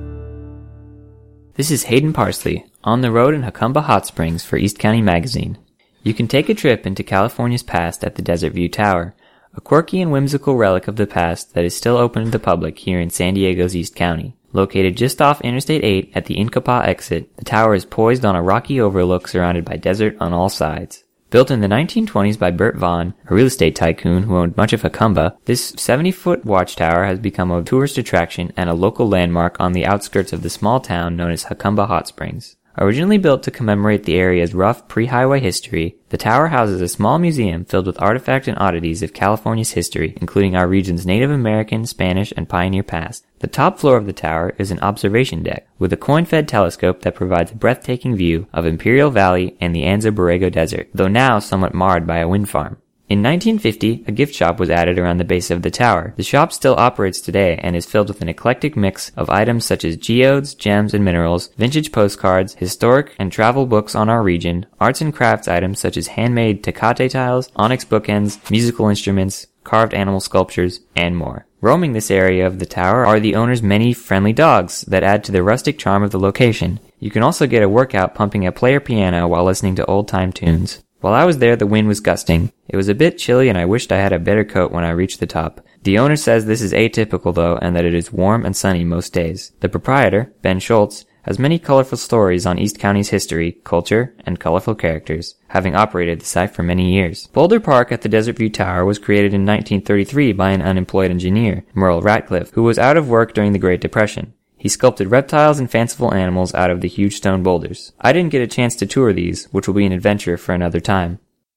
This is Hayden Parsley, on the road in Jacumba Hot Springs for East County Magazine. You can take a trip into California's past at the Desert View Tower, a quirky and whimsical relic of the past that is still open to the public here in San Diego's East County. Located just off Interstate eight at the Incapah exit, the tower is poised on a rocky overlook surrounded by desert on all sides. Built in the nineteen twenties by Bert Vaughn, a real estate tycoon who owned much of Jacumba, this seventy-foot watchtower has become a tourist attraction and a local landmark on the outskirts of the small town known as Jacumba Hot Springs. Originally built to commemorate the area's rough pre-highway history, the tower houses a small museum filled with artifacts and oddities of California's history, including our region's Native American, Spanish, and pioneer past. The top floor of the tower is an observation deck with a coin-fed telescope that provides a breathtaking view of Imperial Valley and the Anza Borrego Desert, though now somewhat marred by a wind farm. In nineteen fifty, a gift shop was added around the base of the tower. The shop still operates today and is filled with an eclectic mix of items such as geodes, gems, and minerals, vintage postcards, historic and travel books on our region, arts and crafts items such as handmade Tecate tiles, onyx bookends, musical instruments, carved animal sculptures, and more. Roaming this area of the tower are the owner's many friendly dogs that add to the rustic charm of the location. You can also get a workout pumping a player piano while listening to old-time tunes. While I was there, the wind was gusting. It was a bit chilly and I wished I had a better coat when I reached the top. The owner says this is atypical though, and that it is warm and sunny most days. The proprietor, Ben Schultz, has many colorful stories on East County's history, culture, and colorful characters, having operated the site for many years. Boulder Park at the Desert View Tower was created in nineteen thirty-three by an unemployed engineer, Merle Ratcliffe, who was out of work during the Great Depression. He sculpted reptiles and fanciful animals out of the huge stone boulders. I didn't get a chance to tour these, which will be an adventure for another time.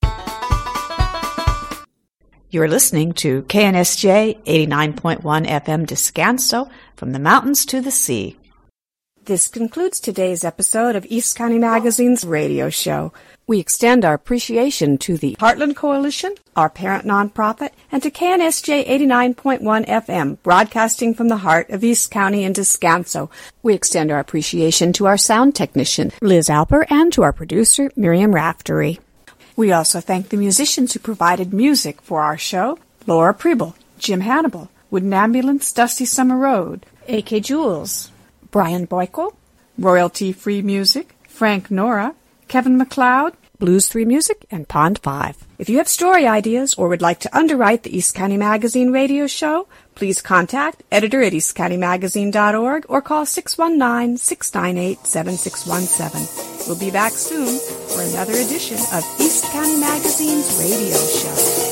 You're listening to K N S J eighty-nine point one F M Descanso, from the mountains to the sea. This concludes today's episode of East County Magazine's radio show. We extend our appreciation to the Heartland Coalition, our parent nonprofit, and to K N S J eighty-nine point one F M, broadcasting from the heart of East County and Descanso. We extend our appreciation to our sound technician, Liz Alper, and to our producer, Miriam Raftery. We also thank the musicians who provided music for our show: Laura Preble, Jim Hannibal, Wooden Ambulance, Dusty Summer Road, A K Jules, Brian Boyko, Royalty-Free Music, Frank Nora, Kevin MacLeod, Blues three Music, and Pond five. If you have story ideas or would like to underwrite the East County Magazine radio show, please contact editor at east county magazine dot org or call six one nine, six nine eight, seven six one seven. We'll be back soon for another edition of East County Magazine's radio show.